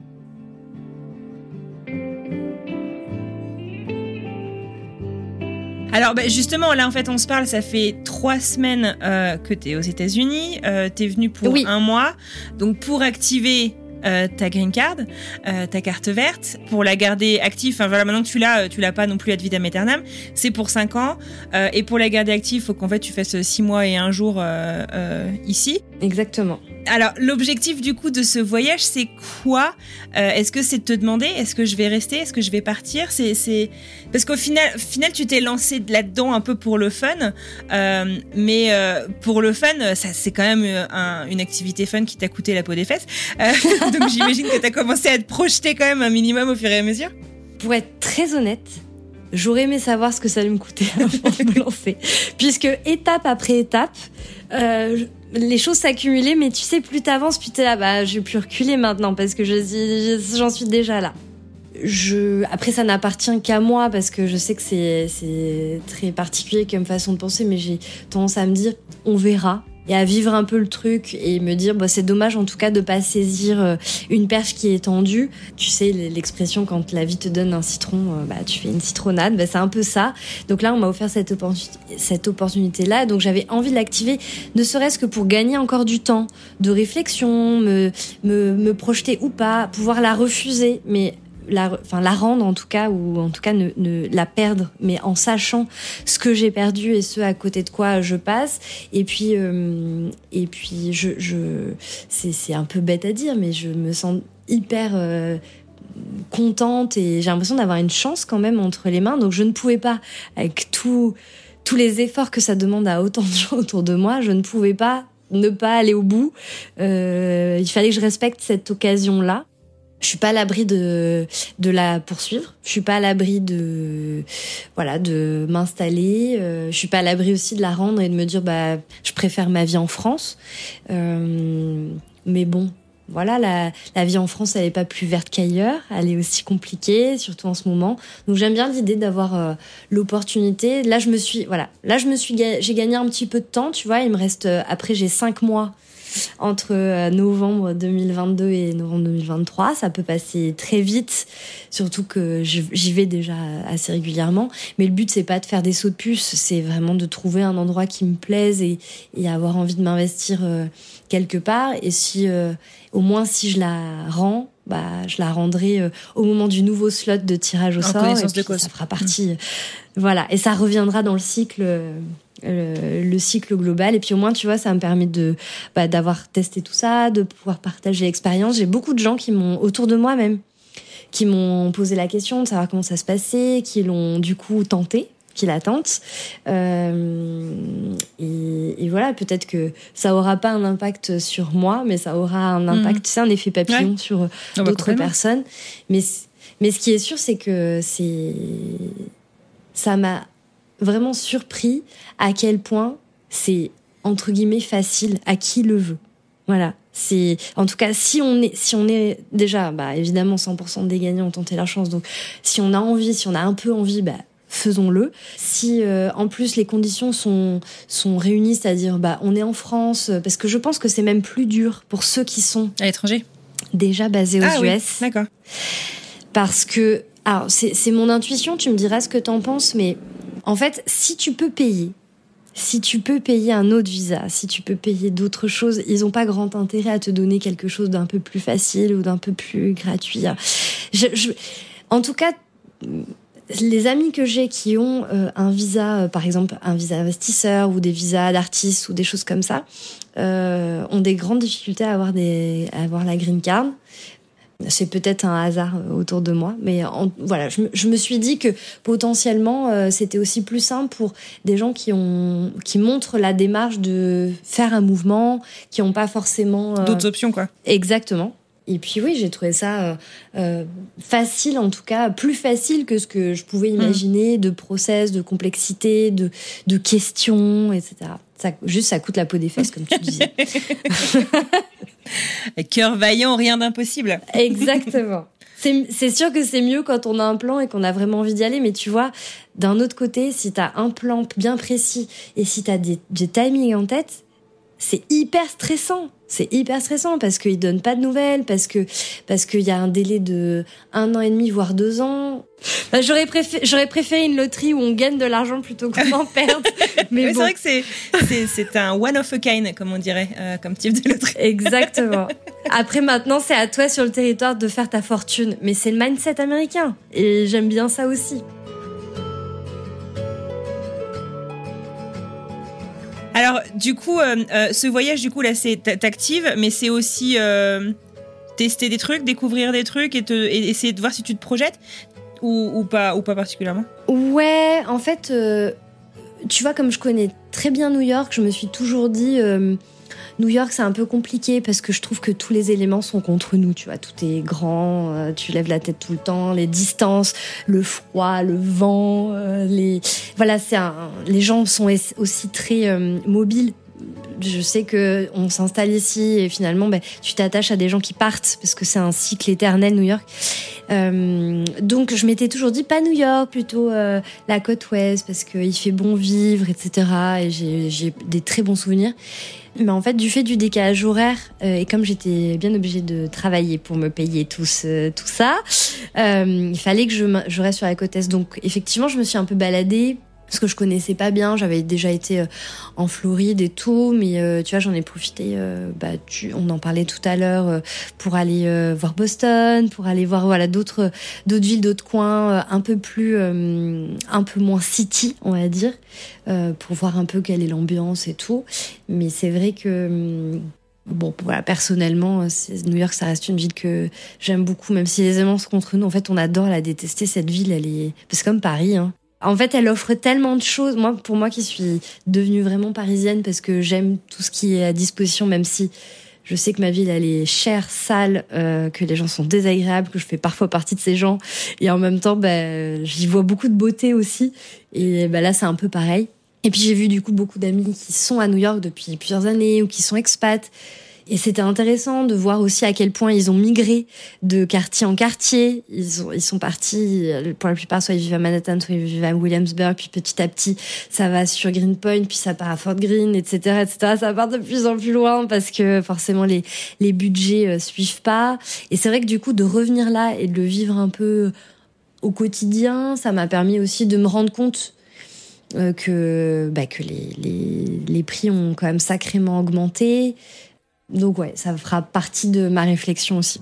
Alors justement, là en fait on se parle, ça fait 3 semaines que t'es aux États-Unis, t'es venu pour 1 mois, donc pour activer ta green card, ta carte verte, pour la garder active, maintenant que tu l'as pas non plus ad vitam aeternam, c'est pour 5 ans, et pour la garder active, faut qu'en fait tu fasses 6 mois et 1 jour ici. Exactement. Alors, l'objectif du coup de ce voyage, c'est quoi ? Est-ce que c'est de te demander, est-ce que je vais rester, est-ce que je vais partir ? C'est parce qu'au final, tu t'es lancé là-dedans un peu pour le fun, mais pour le fun, ça c'est quand même une activité fun qui t'a coûté la peau des fesses. Donc j'imagine que t'as commencé à te projeter quand même un minimum au fur et à mesure. Pour être très honnête, j'aurais aimé savoir ce que ça allait me coûter avant de me lancer, puisque étape après étape. Les choses s'accumulaient, mais tu sais, plus t'avances, plus t'es là, je vais plus reculer maintenant parce que j'en suis déjà là. Après, ça n'appartient qu'à moi parce que je sais que c'est très particulier comme façon de penser, mais j'ai tendance à me dire, on verra. et à vivre un peu le truc et me dire c'est dommage en tout cas de pas saisir une perche qui est tendue. Tu sais l'expression quand la vie te donne un citron, tu fais une citronnade, c'est un peu ça. Donc là on m'a offert cette opportunité là, donc j'avais envie de l'activer, ne serait-ce que pour gagner encore du temps de réflexion, me projeter ou pas, pouvoir la refuser, mais la rendre en tout cas, ou en tout cas ne la perdre, mais en sachant ce que j'ai perdu et ce à côté de quoi je passe. Et puis c'est un peu bête à dire, mais je me sens hyper contente et j'ai l'impression d'avoir une chance quand même entre les mains. Donc je ne pouvais pas, avec tous les efforts que ça demande à autant de gens autour de moi, je ne pouvais pas ne pas aller au bout. Il fallait que je respecte cette occasion-là. Je suis pas à l'abri de la poursuivre. Je suis pas à l'abri de m'installer. Je suis pas à l'abri aussi de la rendre et de me dire je préfère ma vie en France. Mais bon, voilà, la vie en France, elle est pas plus verte qu'ailleurs. Elle est aussi compliquée, surtout en ce moment. Donc j'aime bien l'idée d'avoir l'opportunité. J'ai gagné un petit peu de temps, tu vois. Il me reste après j'ai 5 mois. Entre novembre 2022 et novembre 2023, ça peut passer très vite, surtout que j'y vais déjà assez régulièrement. Mais le but, c'est pas de faire des sauts de puce, c'est vraiment de trouver un endroit qui me plaise et avoir envie de m'investir quelque part. Et au moins si je la rends, je la rendrai au moment du nouveau slot de tirage au sort. Connaissance et puis de cause. Ça fera partie. Voilà, et ça reviendra dans le cycle. Le cycle global, et puis au moins tu vois ça me permet d'avoir testé tout ça, de pouvoir partager l'expérience. J'ai beaucoup de gens qui m'ont, autour de moi même, qui m'ont posé la question de savoir comment ça se passait, qui l'ont du coup tenté, qui la tentent, et voilà, peut-être que ça aura pas un impact sur moi, mais ça aura un impact, c'est un effet papillon sur d'autres personnes, mais ce qui est sûr, c'est que ça m'a vraiment surpris à quel point c'est entre guillemets facile à qui le veut. Voilà, c'est en tout cas si on est déjà évidemment 100% des gagnants ont tenté leur chance. Donc si on a envie, si on a un peu envie, faisons-le. Si en plus les conditions sont réunies, c'est-à-dire on est en France, parce que je pense que c'est même plus dur pour ceux qui sont à l'étranger déjà basés aux US. Oui, d'accord. Parce que alors c'est mon intuition, tu me diras ce que t'en penses, mais en fait, si tu peux payer un autre visa, si tu peux payer d'autres choses, ils n'ont pas grand intérêt à te donner quelque chose d'un peu plus facile ou d'un peu plus gratuit. En tout cas, les amis que j'ai qui ont un visa, par exemple un visa investisseur ou des visas d'artistes ou des choses comme ça, ont des grandes difficultés à avoir la green card. C'est peut-être un hasard autour de moi, mais voilà, je me suis dit que potentiellement c'était aussi plus simple pour des gens qui montrent la démarche de faire un mouvement, qui n'ont pas forcément d'autres options, quoi. Exactement. Et puis oui, j'ai trouvé ça facile, en tout cas plus facile que ce que je pouvais imaginer, de process, de complexité, de questions, etc. Ça coûte la peau des fesses, comme tu disais. Cœur vaillant, rien d'impossible. Exactement. C'est sûr que c'est mieux quand on a un plan et qu'on a vraiment envie d'y aller, mais tu vois, d'un autre côté, si t'as un plan bien précis et si t'as des timings en tête, c'est hyper stressant. C'est hyper stressant parce qu'ils donnent pas de nouvelles, parce qu'il y a un délai de 1 an et demi, voire 2 ans. J'aurais préféré une loterie où on gagne de l'argent plutôt qu'on en perde. Mais bon. C'est vrai que c'est un one of a kind, comme on dirait, comme type de loterie. Exactement. Après, maintenant, c'est à toi sur le territoire de faire ta fortune. Mais c'est le mindset américain. Et j'aime bien ça aussi. Alors, du coup, ce voyage, du coup, là, t'actives, mais c'est aussi tester des trucs, découvrir des trucs et essayer de voir si tu te projettes ou pas particulièrement. Ouais, en fait, tu vois, comme je connais très bien New York, je me suis toujours dit... New York, c'est un peu compliqué parce que je trouve que tous les éléments sont contre nous. Tu vois, tout est grand, tu lèves la tête tout le temps, les distances, le froid, le vent, les gens sont aussi très mobiles. Je sais que on s'installe ici et finalement, tu t'attaches à des gens qui partent parce que c'est un cycle éternel, New York. Donc je m'étais toujours dit pas New York, plutôt la côte ouest parce qu'il fait bon vivre, etc. Et j'ai des très bons souvenirs. Mais en fait, du fait du décalage horaire, et comme j'étais bien obligée de travailler pour me payer tout ça, il fallait que je reste sur la côte est. Donc effectivement, je me suis un peu baladée parce que je connaissais pas bien. J'avais déjà été en Floride et tout, mais tu vois, j'en ai profité. On en parlait tout à l'heure pour aller voir Boston, pour aller voir d'autres villes, d'autres coins un peu moins city, on va dire, pour voir un peu quelle est l'ambiance et tout. Mais c'est vrai que personnellement, New York, ça reste une ville que j'aime beaucoup, même si les éléments sont contre nous. En fait, on adore la détester, cette ville. C'est comme Paris, hein. En fait, elle offre tellement de choses. Pour moi qui suis devenue vraiment parisienne, parce que j'aime tout ce qui est à disposition, même si je sais que ma ville, elle est chère, sale, que les gens sont désagréables, que je fais parfois partie de ces gens. Et en même temps, j'y vois beaucoup de beauté aussi. Et là, c'est un peu pareil. Et puis, j'ai vu du coup beaucoup d'amis qui sont à New York depuis plusieurs années ou qui sont expats. Et c'était intéressant de voir aussi à quel point ils ont migré de quartier en quartier. Ils sont partis, pour la plupart, soit ils vivent à Manhattan, soit ils vivent à Williamsburg, puis petit à petit, ça va sur Greenpoint, puis ça part à Fort Greene, etc., etc. Ça part de plus en plus loin parce que forcément les budgets suivent pas. Et c'est vrai que du coup, de revenir là et de le vivre un peu au quotidien, ça m'a permis aussi de me rendre compte que les prix ont quand même sacrément augmenté. Donc ouais, ça fera partie de ma réflexion aussi.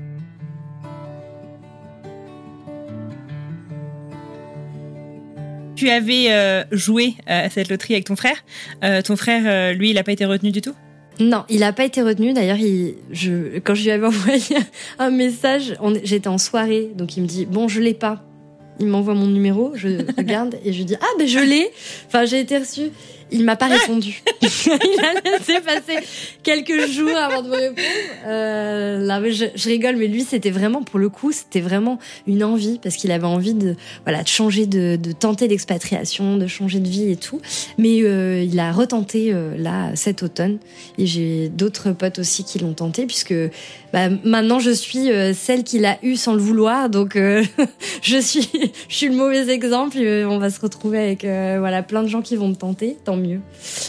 Tu avais joué à cette loterie avec ton frère. Ton frère, lui, il n'a pas été retenu du tout ? Non, il n'a pas été retenu. D'ailleurs, quand je lui avais envoyé un message, j'étais en soirée, donc il me dit « Bon, je l'ai pas ». Il m'envoie mon numéro, je regarde et je dis « Ah, ben je l'ai !» Enfin, j'ai été reçue. Il m'a pas répondu. Il a laissé passer quelques jours avant de me répondre. Là, je rigole, mais lui, c'était vraiment, pour le coup, c'était vraiment une envie, parce qu'il avait envie de changer, de tenter l'expatriation, de changer de vie et tout. Mais il a retenté là cet automne. Et j'ai d'autres potes aussi qui l'ont tenté, puisque maintenant je suis celle qu'il a eue sans le vouloir. Donc je suis le mauvais exemple. On va se retrouver avec plein de gens qui vont me tenter. Tant mieux.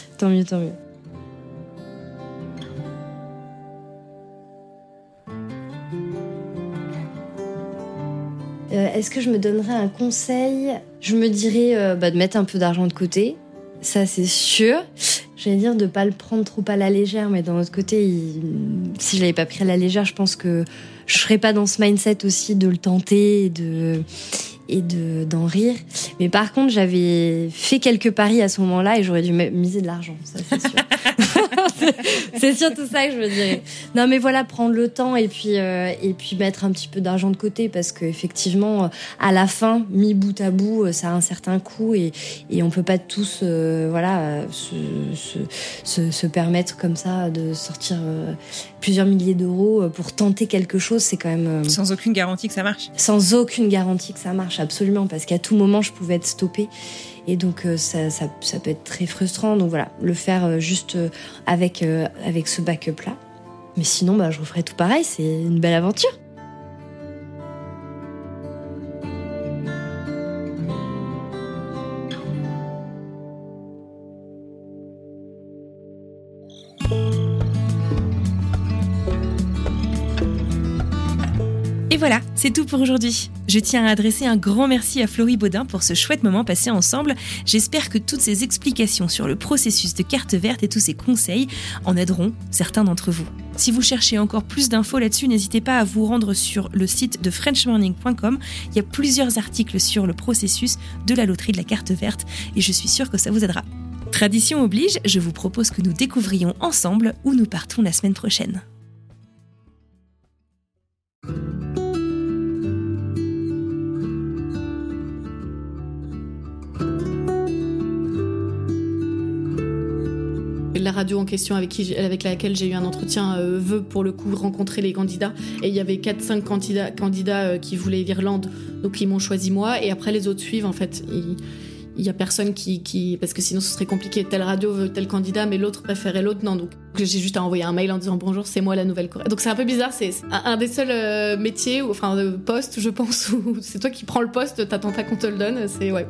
Est-ce que je me donnerais un conseil ? Je me dirais de mettre un peu d'argent de côté. Ça, c'est sûr. J'allais dire de pas le prendre trop à la légère, mais d'un autre côté, si je l'avais pas pris à la légère, je pense que je serais pas dans ce mindset aussi de le tenter et d'en rire. Mais par contre, j'avais fait quelques paris à ce moment-là et j'aurais dû miser de l'argent, ça c'est sûr. C'est surtout ça que je me dirais. Non mais voilà, prendre le temps et puis mettre un petit peu d'argent de côté, parce que effectivement, à la fin, mis bout à bout, ça a un certain coût et on peut pas tous se permettre comme ça de sortir plusieurs milliers d'euros pour tenter quelque chose. C'est quand même sans aucune garantie que ça marche. Sans aucune garantie que ça marche, absolument, parce qu'à tout moment je pouvais être stoppée. Et donc ça peut être très frustrant. Donc voilà, le faire juste avec ce backup là. Mais sinon, je referais tout pareil. C'est une belle aventure. Et voilà, c'est tout pour aujourd'hui. Je tiens à adresser un grand merci à Florie Baudin pour ce chouette moment passé ensemble. J'espère que toutes ces explications sur le processus de carte verte et tous ces conseils en aideront certains d'entre vous. Si vous cherchez encore plus d'infos là-dessus, n'hésitez pas à vous rendre sur le site de frenchmorning.com. Il y a plusieurs articles sur le processus de la loterie de la carte verte et je suis sûre que ça vous aidera. Tradition oblige, je vous propose que nous découvrions ensemble où nous partons la semaine prochaine. La radio en question avec laquelle j'ai eu un entretien veut pour le coup rencontrer les candidats, et il y avait 4-5 candidats qui voulaient l'Irlande, donc ils m'ont choisi moi, et après les autres suivent en fait. il y a personne qui parce que sinon ce serait compliqué, telle radio veut tel candidat mais l'autre préférait l'autre, non, donc j'ai juste à envoyer un mail en disant bonjour, c'est moi la nouvelle Corée. Donc c'est un peu bizarre, c'est un des seuls métiers postes je pense où c'est toi qui prends le poste, t'attends pas qu'on te le donne, c'est ouais.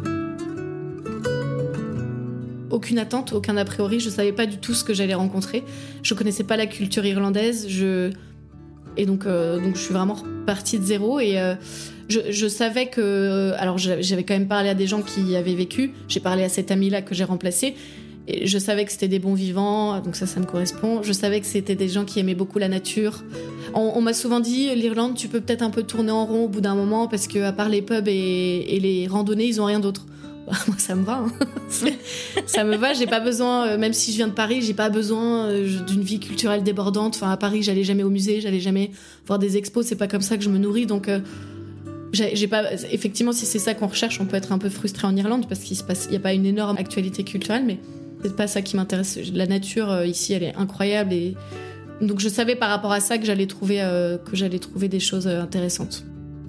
Aucune attente, aucun a priori, je savais pas du tout ce que j'allais rencontrer, je connaissais pas la culture irlandaise, et donc je suis vraiment repartie de zéro et je savais que... Alors j'avais quand même parlé à des gens qui y avaient vécu, j'ai parlé à cette amie-là que j'ai remplacée, et je savais que c'était des bons vivants, donc ça me correspond. Je savais que c'était des gens qui aimaient beaucoup la nature. On m'a souvent dit, l'Irlande, tu peux peut-être un peu tourner en rond au bout d'un moment, parce qu'à part les pubs et les randonnées, ils ont rien d'autre. Bah, moi ça me va, ça me va, j'ai pas besoin, même si je viens de Paris, j'ai pas besoin d'une vie culturelle débordante. Enfin, à Paris, j'allais jamais au musée, j'allais jamais voir des expos, c'est pas comme ça que je me nourris, donc j'ai pas... Effectivement, si c'est ça qu'on recherche, on peut être un peu frustré en Irlande parce qu'il y a pas une énorme actualité culturelle, mais c'est pas ça qui m'intéresse. La nature ici, elle est incroyable, et donc je savais par rapport à ça que j'allais trouver des choses intéressantes.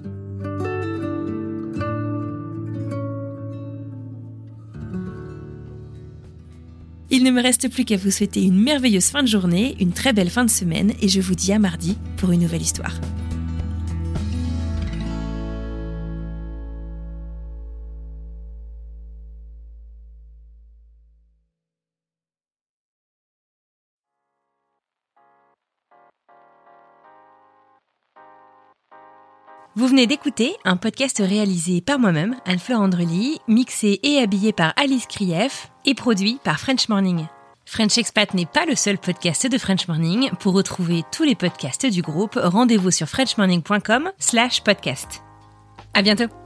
Il ne me reste plus qu'à vous souhaiter une merveilleuse fin de journée, une très belle fin de semaine, et je vous dis à mardi pour une nouvelle histoire. Vous venez d'écouter un podcast réalisé par moi-même, Anne-Fleur Andrely, mixé et habillé par Alice Krief et produit par French Morning. French Expat n'est pas le seul podcast de French Morning. Pour retrouver tous les podcasts du groupe, rendez-vous sur frenchmorning.com/podcast. À bientôt!